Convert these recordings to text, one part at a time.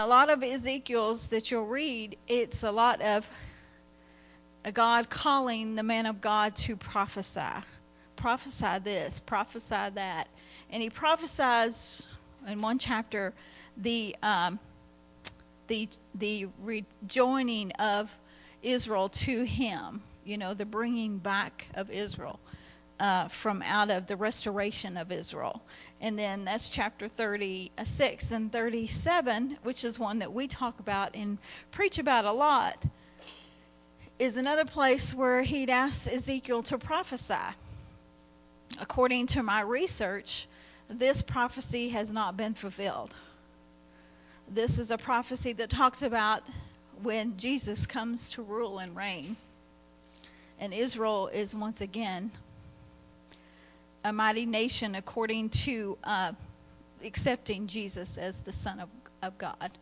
A lot of Ezekiel's that you'll read, it's a lot of a God calling the man of God to prophesy. Prophesy this, prophesy that. And he prophesies in one chapter the rejoining of Israel to him, the bringing back of Israel from out of the restoration of Israel. And then that's chapter 36 and 37, which is one that we talk about and preach about a lot, is another place where he'd asked Ezekiel to prophesy. According to my research, this prophecy has not been fulfilled. This is a prophecy that talks about when Jesus comes to rule and reign. And Israel is once again a mighty nation according to accepting Jesus as the Son of God.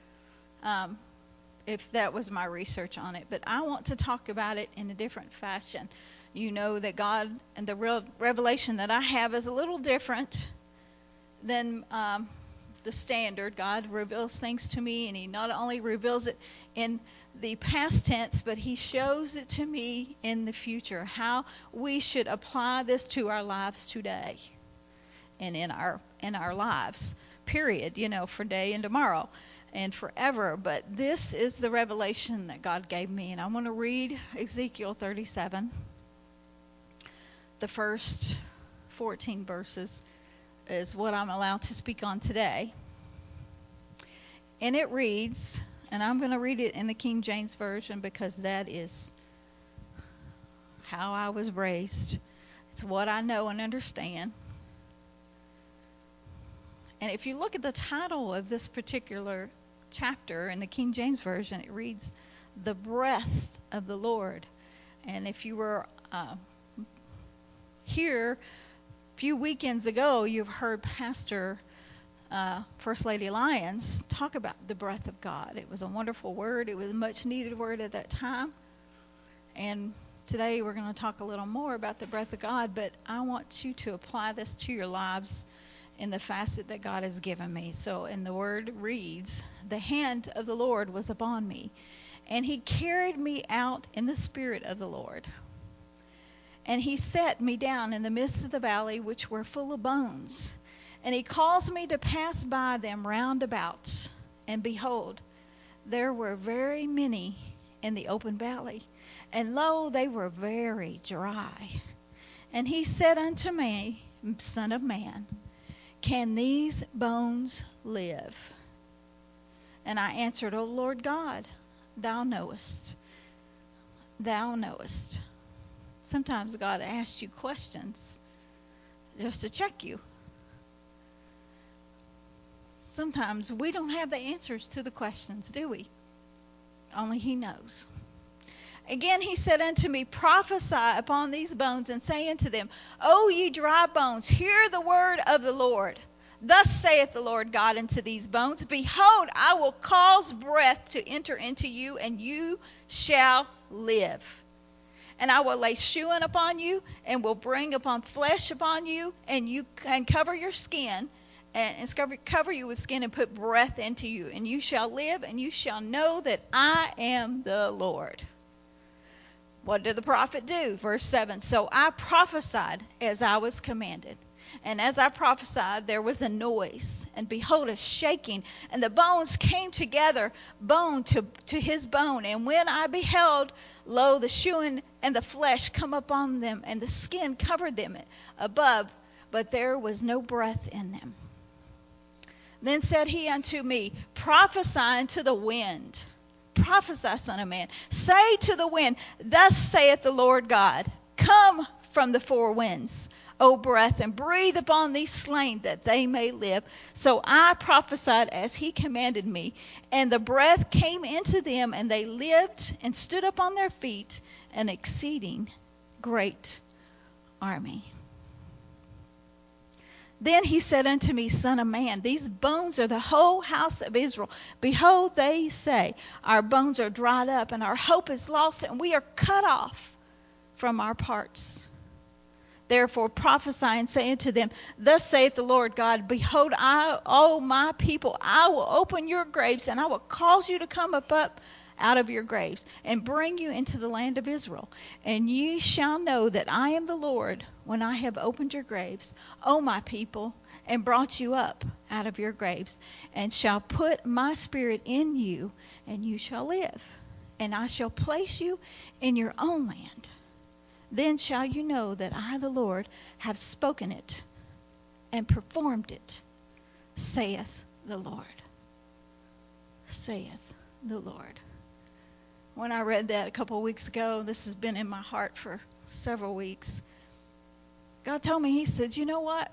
If that was my research on it. But I want to talk about it in a different fashion. You know that God and the revelation that I have is a little different than the standard. God reveals things to me, and he not only reveals it in the past tense, but he shows it to me in the future, how we should apply this to our lives today and in our lives, period, for day and tomorrow and forever. But this is the revelation that God gave me, and I want to read Ezekiel 37. The first 14 verses is what I'm allowed to speak on today. And it reads, and I'm going to read it in the King James Version because that is how I was raised. It's what I know and understand. And if you look at the title of this particular chapter in the King James Version, it reads, "The Breath of the Lord." And if you were here a few weekends ago, you've heard Pastor First Lady Lyons talk about the breath of God. It was a wonderful word. It was a much needed word at that time. And today we're going to talk a little more about the breath of God, but I want you to apply this to your lives in the facet that God has given me. So, and the word reads, "The hand of the Lord was upon me, and he carried me out in the spirit of the Lord. And he set me down in the midst of the valley, which were full of bones. And he caused me to pass by them round about. And behold, there were very many in the open valley. And lo, they were very dry. And he said unto me, Son of man, can these bones live? And I answered, O Lord God, thou knowest. Thou knowest." Sometimes God asks you questions just to check you. Sometimes we don't have the answers to the questions, do we? Only he knows. Again he said unto me, Prophesy upon these bones, and say unto them, O ye dry bones, hear the word of the Lord. Thus saith the Lord God unto these bones, Behold, I will cause breath to enter into you, and you shall live. And I will lay shoeing upon you, and will bring upon flesh upon you, and you can cover your skin, and cover you with skin, and put breath into you. And you shall live, and you shall know that I am the Lord. What did the prophet do? Verse 7, So I prophesied as I was commanded. And as I prophesied, there was a noise, and behold, a shaking, and the bones came together, bone to his bone. And when I beheld, lo, the shoeing and the flesh come upon them, and the skin covered them above, but there was no breath in them. Then said he unto me, Prophesy unto the wind. Prophesy, son of man. Say to the wind, Thus saith the Lord God, Come from the four winds, O breath, and breathe upon these slain, that they may live. So I prophesied as he commanded me, and the breath came into them, and they lived and stood up on their feet, an exceeding great army. Then he said unto me, Son of man, these bones are the whole house of Israel. Behold, they say, Our bones are dried up, and our hope is lost, and we are cut off from our parts. Therefore prophesy and say unto them, Thus saith the Lord God, Behold, O my people, I will open your graves, and I will cause you to come up out of your graves, and bring you into the land of Israel. And ye shall know that I am the Lord, when I have opened your graves, O my people, and brought you up out of your graves, and shall put my spirit in you, and you shall live. And I shall place you in your own land. Then shall you know that I, the Lord, have spoken it and performed it, saith the Lord. Saith the Lord. When I read that a couple of weeks ago, this has been in my heart for several weeks. God told me, He said, you know what?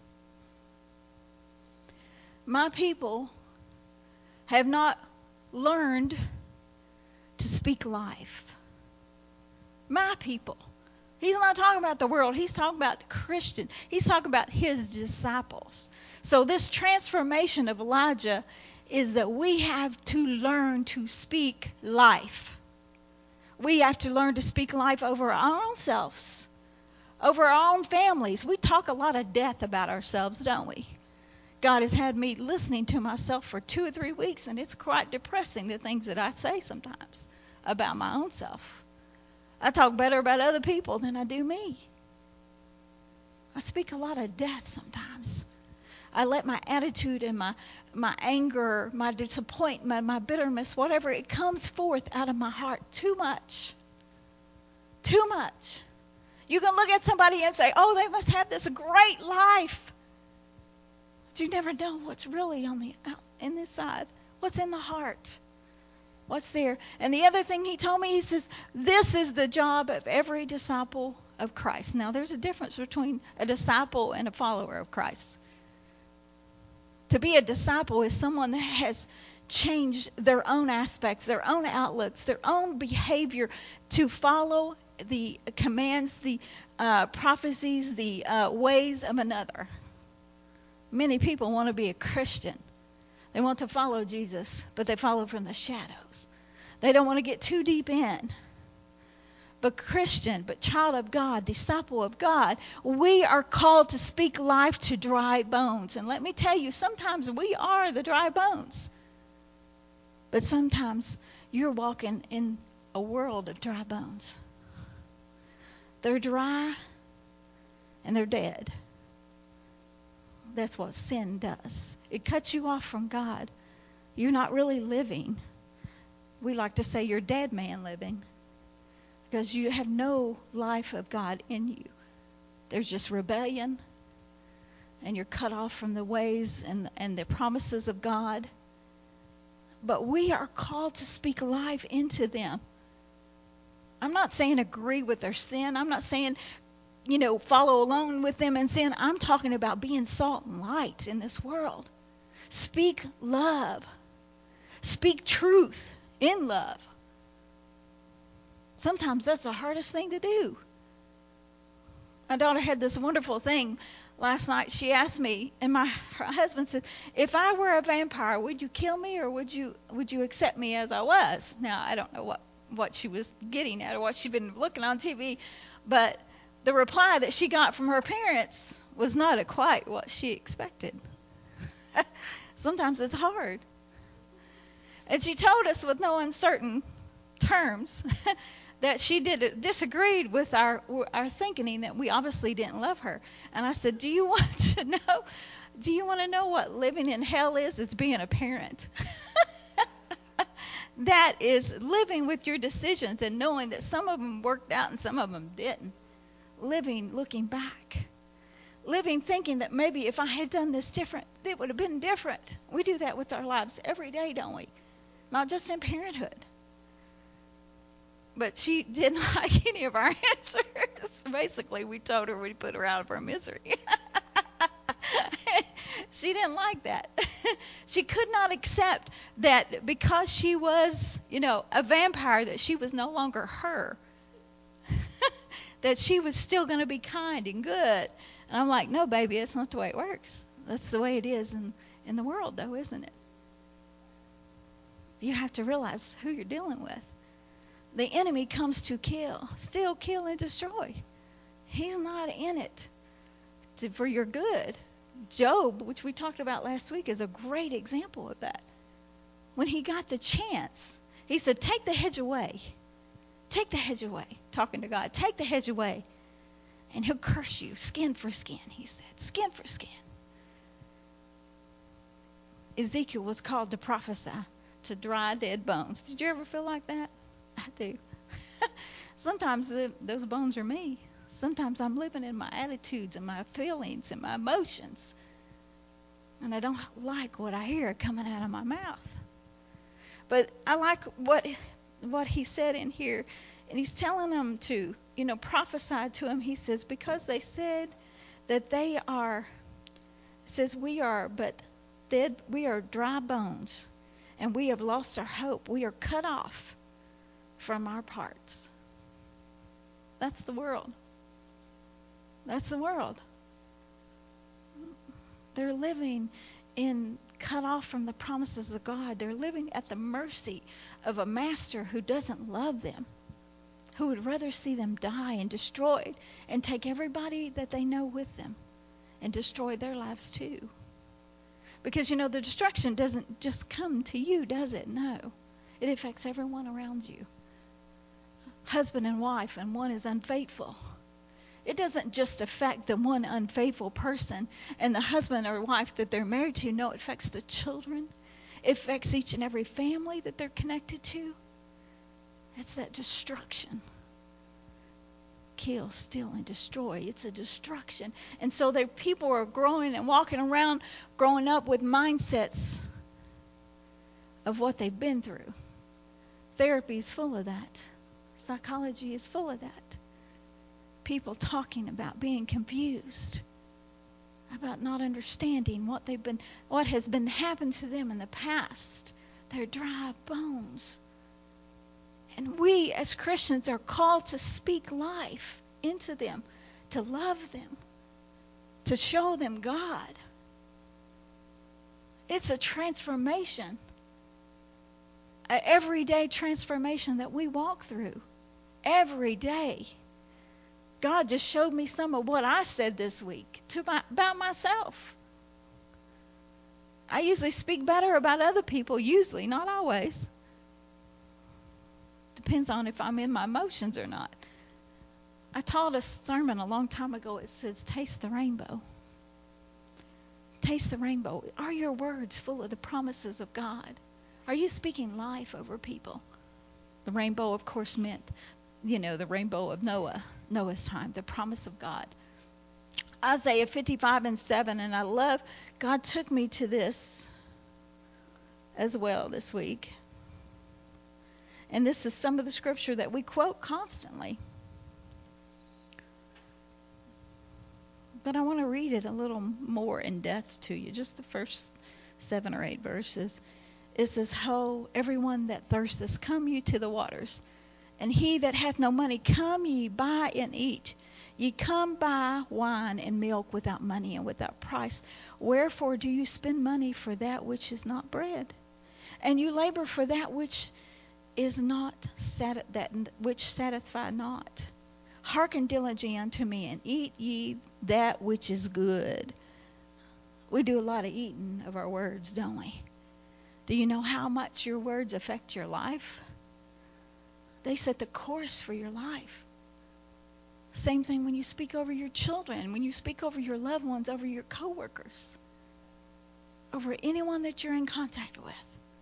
My people have not learned to speak life. My people. He's not talking about the world. He's talking about Christians. He's talking about His disciples. So this transformation of Elijah is that we have to learn to speak life. We have to learn to speak life over our own selves, over our own families. We talk a lot of death about ourselves, don't we? God has had me listening to myself for 2 or 3 weeks, and it's quite depressing, the things that I say sometimes about my own self. I talk better about other people than I do me. I speak a lot of death sometimes. I let my attitude and my anger, my disappointment, my bitterness, whatever, it comes forth out of my heart too much. Too much. You can look at somebody and say, oh, they must have this great life. But you never know what's really in this side. What's in the heart. What's there? And the other thing He told me, He says, this is the job of every disciple of Christ. Now, there's a difference between a disciple and a follower of Christ. To be a disciple is someone that has changed their own aspects, their own outlooks, their own behavior to follow the commands, the prophecies, the ways of another. Many people want to be a Christian. They want to follow Jesus, but they follow from the shadows. They don't want to get too deep in. But Christian, but child of God, disciple of God, we are called to speak life to dry bones. And let me tell you, sometimes we are the dry bones. But sometimes you're walking in a world of dry bones. They're dry and they're dead. That's what sin does. It cuts you off from God. You're not really living. We like to say you're dead man living, because you have no life of God in you. There's just rebellion, and you're cut off from the ways and the promises of God. But we are called to speak life into them. I'm not saying agree with their sin. I'm not saying, follow along with them in sin. I'm talking about being salt and light in this world. Speak love. Speak truth in love. Sometimes that's the hardest thing to do. My daughter had this wonderful thing last night. She asked me, and her husband said, if I were a vampire, would you kill me, or would you accept me as I was? Now, I don't know what she was getting at or what she'd been looking on TV, but the reply that she got from her parents was not quite what she expected. Sometimes it's hard. And she told us with no uncertain terms that she disagreed with our thinking, that we obviously didn't love her. And I said, do you want to know what living in hell is? It's being a parent. That is living with your decisions and knowing that some of them worked out and some of them didn't. Living looking back. Living thinking that maybe if I had done this different, it would have been different. We do that with our lives every day, don't we? Not just in parenthood. But she didn't like any of our answers. Basically, we told her we'd put her out of her misery. She didn't like that. She could not accept that because she was, a vampire, that she was no longer her. That she was still going to be kind and good. And I'm like, no, baby, that's not the way it works. That's the way it is in the world, though, isn't it? You have to realize who you're dealing with. The enemy comes to kill, steal, kill, and destroy. He's not in it for your good. Job, which we talked about last week, is a great example of that. When he got the chance, he said, take the hedge away. Take the hedge away. Talking to God. Take the hedge away. And he'll curse you, skin for skin, he said. Skin for skin. Ezekiel was called to prophesy to dry, dead bones. Did you ever feel like that? I do. Sometimes those bones are me. Sometimes I'm living in my attitudes and my feelings and my emotions. And I don't like what I hear coming out of my mouth. But I like what he said in here. And he's telling them to, prophesy to him. He says, because they said that they are, says we are but dead, we are dry bones, and we have lost our hope. We are cut off from our parts. That's the world. That's the world. They're living cut off from the promises of God. They're living at the mercy of a master who doesn't love them, who would rather see them die and destroyed and take everybody that they know with them and destroy their lives too. Because, the destruction doesn't just come to you, does it? No. It affects everyone around you. Husband and wife, and one is unfaithful. It doesn't just affect the one unfaithful person and the husband or wife that they're married to. No, it affects the children. It affects each and every family that they're connected to. It's that destruction. Kill, steal, and destroy. It's a destruction. And so people are growing and walking around, growing up with mindsets of what they've been through. Therapy is full of that. Psychology is full of that. People talking about being confused, about not understanding what has been happened to them in the past. They're dry bones. And we as Christians are called to speak life into them, to love them, to show them God. It's a transformation, an everyday transformation that we walk through every day. God just showed me some of what I said this week about myself. I usually speak better about other people, usually, not always. Depends on if I'm in my emotions or not. I taught a sermon a long time ago. It says, taste the rainbow. Taste the rainbow. Are your words full of the promises of God? Are you speaking life over people? The rainbow, of course, meant, the rainbow of Noah's time, the promise of God. Isaiah 55:7, and I love, God took me to this as well this week. And this is some of the scripture that we quote constantly. But I want to read it a little more in depth to you, just the first 7 or 8 verses. It says, Ho, everyone that thirsteth, come ye to the waters. And he that hath no money, come ye, buy and eat. Ye come buy wine and milk without money and without price. Wherefore do you spend money for that which is not bread? And you labor for that which is not which satisfy not. Hearken diligently unto me, and eat ye that which is good. We do a lot of eating of our words, don't we? Do you know how much your words affect your life? They set the course for your life. Same thing when you speak over your children, when you speak over your loved ones, over your coworkers, over anyone that you're in contact with.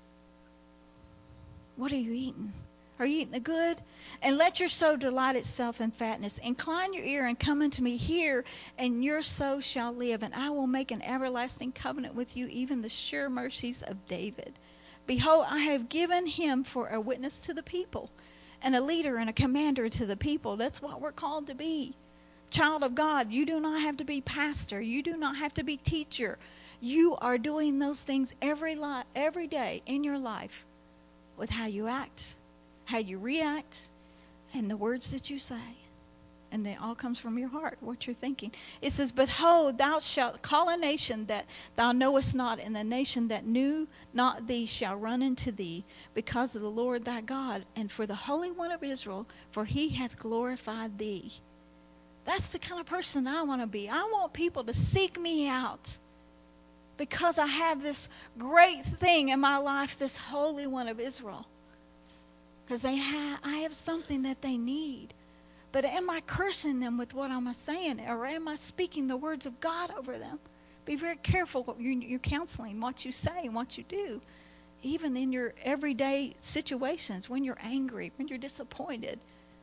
What are you eating? Are you eating the good? And let your soul delight itself in fatness. Incline your ear and come unto me. Hear, and your soul shall live. And I will make an everlasting covenant with you, even the sure mercies of David. Behold, I have given him for a witness to the people, and a leader and a commander to the people. That's what we're called to be. Child of God, you do not have to be pastor. You do not have to be teacher. You are doing those things every day in your life with how you act, how you react, and the words that you say. And they all comes from your heart, what you're thinking. It says, Behold, thou shalt call a nation that thou knowest not, and the nation that knew not thee shall run into thee, because of the Lord thy God, and for the Holy One of Israel, for he hath glorified thee. That's the kind of person I want to be. I want people to seek me out because I have this great thing in my life, this Holy One of Israel. Because I have something that they need. But am I cursing them with what I'm saying? Or am I speaking the words of God over them? Be very careful what you're counseling, what you say and what you do. Even in your everyday situations, when you're angry, when you're disappointed.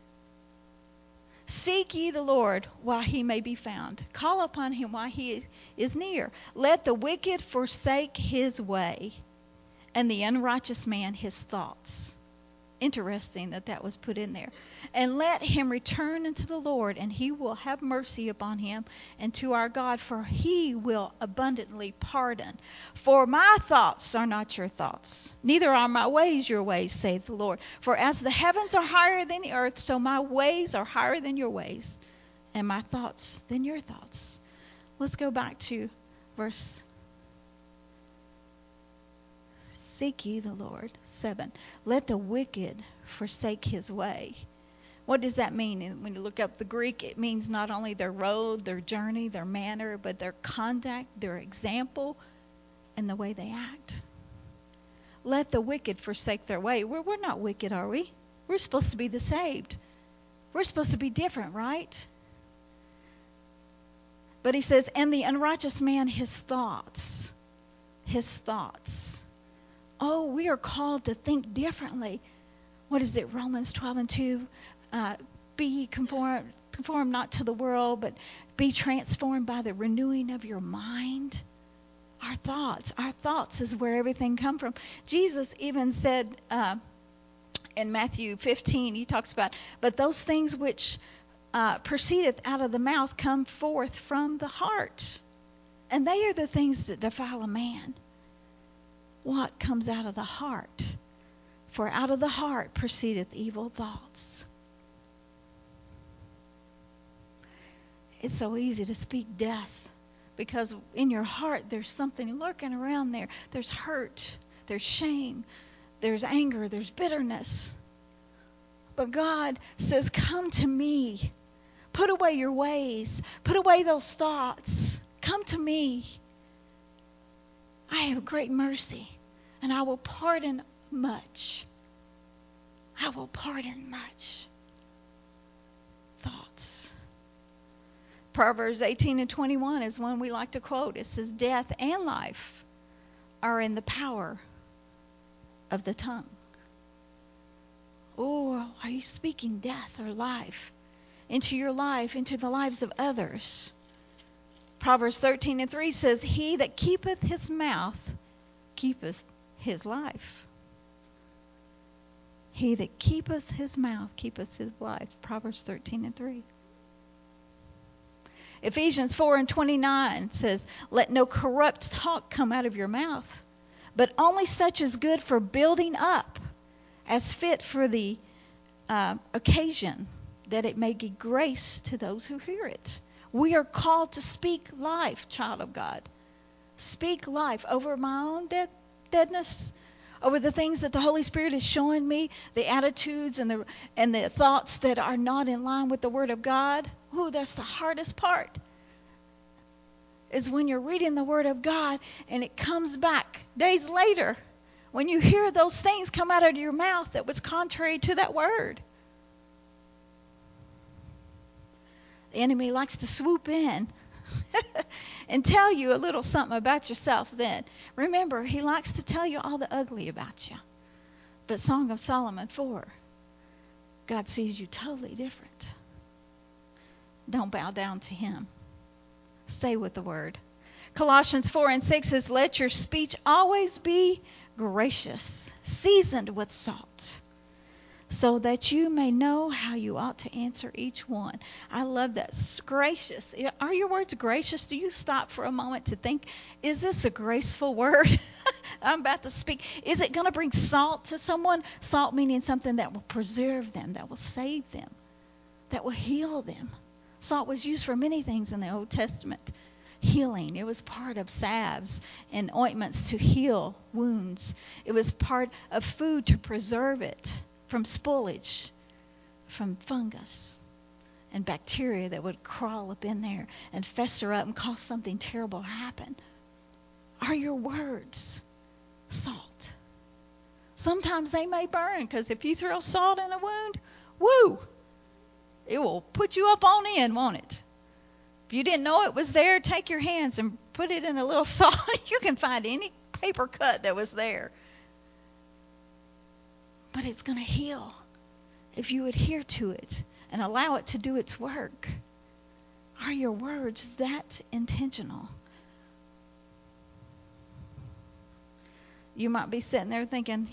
Seek ye the Lord while he may be found. Call upon him while he is near. Let the wicked forsake his way, and the unrighteous man his thoughts. Interesting that was put in there. And let him return unto the Lord, and he will have mercy upon him, and to our God, for he will abundantly pardon. For my thoughts are not your thoughts, neither are my ways your ways, saith the Lord. For as the heavens are higher than the earth, so my ways are higher than your ways, and my thoughts than your thoughts. Let's go back to verse. Seek ye the Lord. 7. Let the wicked forsake his way. What does that mean? And when you look up the Greek, it means not only their road, their journey, their manner, but their conduct, their example, and the way they act. Let the wicked forsake their way. We're not wicked, are we? We're supposed to be the saved. We're supposed to be different, right? But he says, and the unrighteous man, his thoughts. His thoughts. Oh, we are called to think differently. What is it? Romans 12:2. Be conformed not to the world, but be transformed by the renewing of your mind. Our thoughts is where everything comes from. Jesus even said in Matthew 15, he talks about, but those things which proceedeth out of the mouth come forth from the heart. And they are the things that defile a man. What comes out of the heart? For out of the heart proceedeth evil thoughts. It's so easy to speak death because in your heart there's something lurking around there. There's hurt, there's shame, there's anger, there's bitterness. But God says, come to me. Put away your ways. Put away those thoughts. Come to me. I have great mercy, and I will pardon much. I will pardon much. Thoughts. Proverbs 18:21 is one we like to quote. It says, death and life are in the power of the tongue. Oh, are you speaking death or life into your life, into the lives of others? Proverbs 13:3 says, he that keepeth his mouth keepeth his life. He that keepeth his mouth keepeth his life. Proverbs 13:3. Ephesians 4:29 says, let no corrupt talk come out of your mouth, but only such as good for building up, as fit for the occasion, that it may give grace to those who hear it. We are called to speak life, child of God. Speak life over my own deadness, over the things that the Holy Spirit is showing me, the attitudes and the thoughts that are not in line with the Word of God. Ooh, that's the hardest part, is when you're reading the Word of God and it comes back days later, when you hear those things come out of your mouth that was contrary to that Word. The enemy likes to swoop in and tell you a little something about yourself then. Remember, he likes to tell you all the ugly about you. But Song of Solomon 4, God sees you totally different. Don't bow down to him. Stay with the Word. Colossians 4:6 says, let your speech always be gracious, seasoned with salt, so that you may know how you ought to answer each one. I love that. Gracious. Are your words gracious? Do you stop for a moment to think, is this a graceful word I'm about to speak? Is it going to bring salt to someone? Salt meaning something that will preserve them, that will save them, that will heal them. Salt was used for many things in the Old Testament. Healing. It was part of salves and ointments to heal wounds. It was part of food to preserve it from spoilage, from fungus. and bacteria that would crawl up in there and fester up and cause something terrible to happen. Are your words salt? Sometimes they may burn, because if you throw salt in a wound, woo, it will put you up on end, won't it? If you didn't know it was there, take your hands and put it in a little salt. You can find any paper cut that was there. But it's going to heal if you adhere to it and allow it to do its work. Are your words that intentional? You might be sitting there thinking,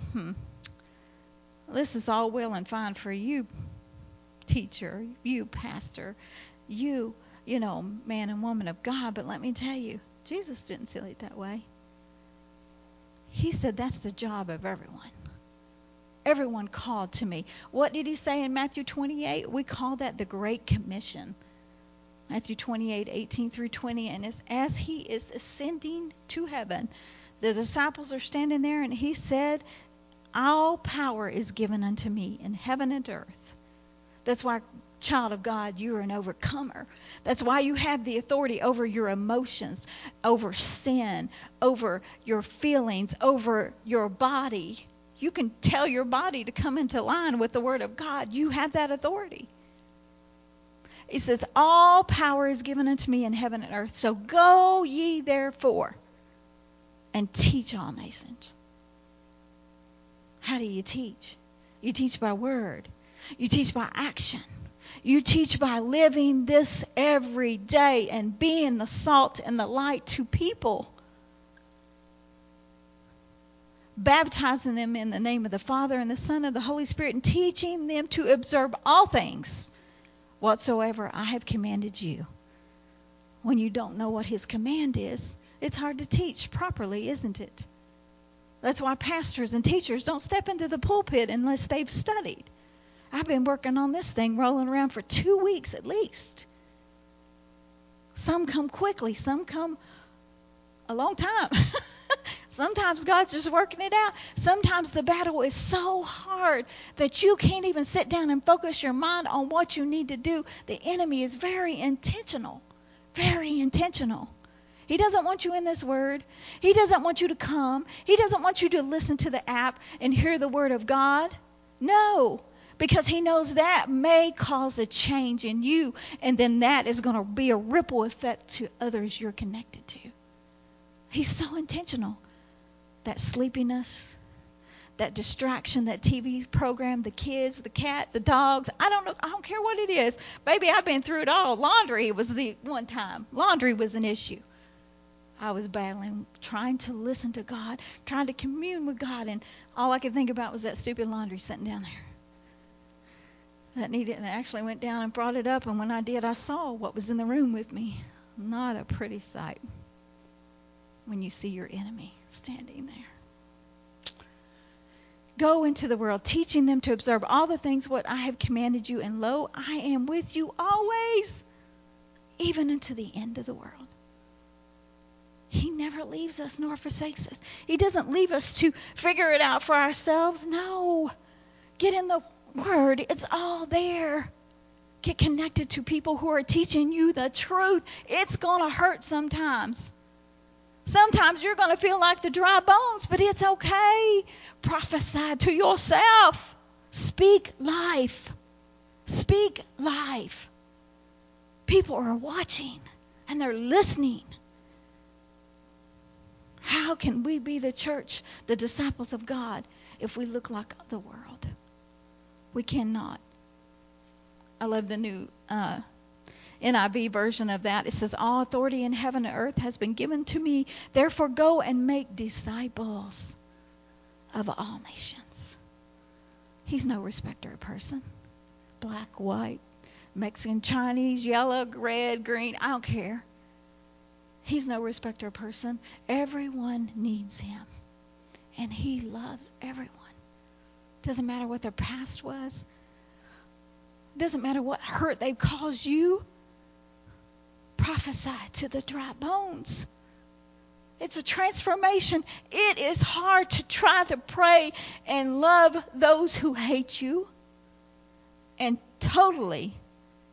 this is all well and fine for you, teacher, you, pastor, you, man and woman of God. But let me tell you, Jesus didn't say it that way. He said that's the job of everyone. Everyone called to me. What did he say in Matthew 28? We call that the Great Commission. Matthew 28, 18 through 20. And as he is ascending to heaven, the disciples are standing there, and he said, all power is given unto me in heaven and earth. That's why, child of God, you're an overcomer. That's why you have the authority over your emotions, over sin, over your feelings, over your body. You can tell your body to come into line with the Word of God. You have that authority. He says, all power is given unto me in heaven and earth. So go ye therefore and teach all nations. How do you teach? You teach by word. You teach by action. You teach by living this every day and being the salt and the light to people. Baptizing them in the name of the Father and the Son and the Holy Spirit, and teaching them to observe all things whatsoever I have commanded you. When you don't know what his command is, it's hard to teach properly, isn't it? That's why pastors and teachers don't step into the pulpit unless they've studied. I've been working on this thing, rolling around for 2 weeks at least. Some come quickly, some come a long time. Sometimes God's just working it out. Sometimes the battle is so hard that you can't even sit down and focus your mind on what you need to do. The enemy is very intentional. Very intentional. He doesn't want you in this word. He doesn't want you to come. He doesn't want you to listen to the app and hear the word of God. No, because he knows that may cause a change in you, and then that is going to be a ripple effect to others you're connected to. He's so intentional. That sleepiness, that distraction, that TV program, the kids, the cat, the dogs. I don't care what it is. Baby, I've been through it all. Laundry was the one time. Laundry was an issue. I was battling, trying to listen to God, trying to commune with God, and all I could think about was that stupid laundry sitting down there. That needed, and I actually went down and brought it up, and when I did, I saw what was in the room with me. Not a pretty sight when you see your enemy standing there. Go into the world, teaching them to observe all the things what I have commanded you, and lo, I am with you always, even unto the end of the world. He never leaves us nor forsakes us. He doesn't leave us to figure it out for ourselves. No. Get in the Word. It's all there. Get connected to people who are teaching you the truth. It's going to hurt sometimes. Sometimes you're going to feel like the dry bones, but it's okay. Prophesy to yourself. Speak life. Speak life. People are watching and they're listening. How can we be the church, the disciples of God, if we look like the world? We cannot. I love the new NIV version of that. It says, all authority in heaven and earth has been given to me. Therefore go and make disciples of all nations. He's no respecter of person. Black, white, Mexican, Chinese, yellow, red, green. I don't care. He's no respecter of person. Everyone needs him. And he loves everyone. Doesn't matter what their past was. Doesn't matter what hurt they've caused you. Prophesy to the dry bones. It's a transformation. It is hard to try to pray and love those who hate you and totally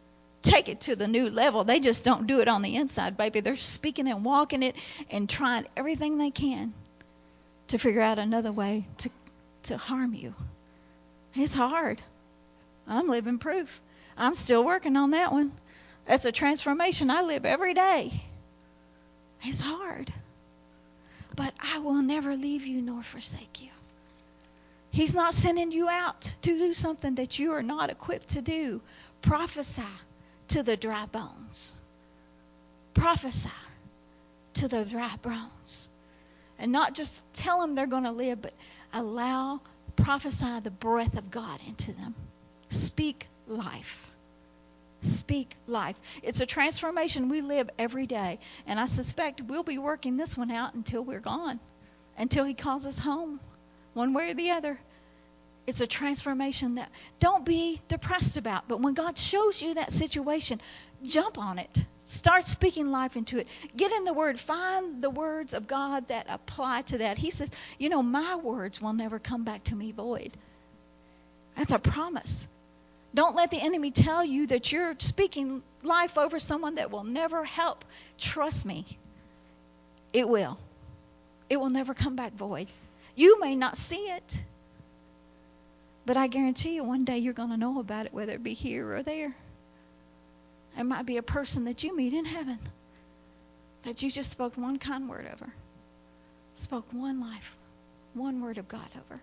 take it to the new level. They just don't do it on the inside, baby. They're speaking and walking it and trying everything they can to figure out another way to harm you. It's hard. I'm living proof. I'm still working on that one. That's a transformation I live every day. It's hard. But I will never leave you nor forsake you. He's not sending you out to do something that you are not equipped to do. Prophesy to the dry bones. Prophesy to the dry bones. And not just tell them they're going to live, but prophesy the breath of God into them. Speak life. Speak life. It's a transformation we live every day. And I suspect we'll be working this one out until we're gone. Until he calls us home. One way or the other. It's a transformation that don't be depressed about. But when God shows you that situation, jump on it. Start speaking life into it. Get in the Word. Find the words of God that apply to that. He says, my words will never come back to me void. That's a promise. Don't let the enemy tell you that you're speaking life over someone that will never help. Trust me. It will. It will never come back void. You may not see it, but I guarantee you one day you're going to know about it, whether it be here or there. It might be a person that you meet in heaven that you just spoke one kind word over. Spoke one life, one word of God over.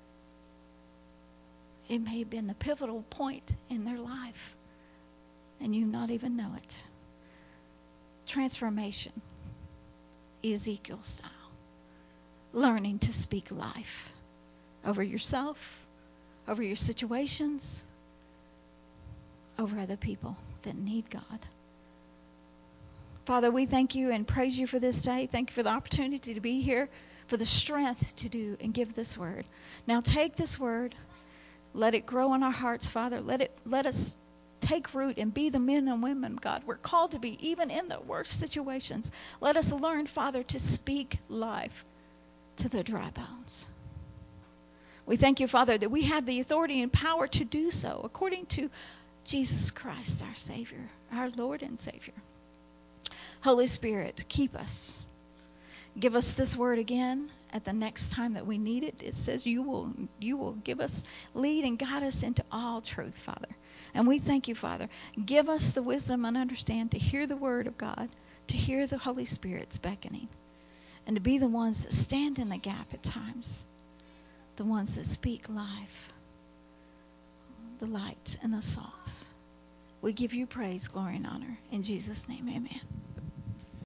It may have been the pivotal point in their life, and you not even know it. Transformation, Ezekiel style. Learning to speak life over yourself, over your situations, over other people that need God. Father, we thank you and praise you for this day. Thank you for the opportunity to be here, for the strength to do and give this word. Now take this word. Let it grow in our hearts, Father. Let us take root and be the men and women, God, we're called to be, even in the worst situations. Let us learn, Father, to speak life to the dry bones. We thank you, Father, that we have the authority and power to do so according to Jesus Christ, our Savior, our Lord and Savior. Holy Spirit, keep us. Give us this word again at the next time that we need it. It says you will give us, lead and guide us into all truth, Father. And we thank you, Father. Give us the wisdom and understand to hear the word of God, to hear the Holy Spirit's beckoning, and to be the ones that stand in the gap at times, the ones that speak life, the light and the salt. We give you praise, glory, and honor. In Jesus' name, amen.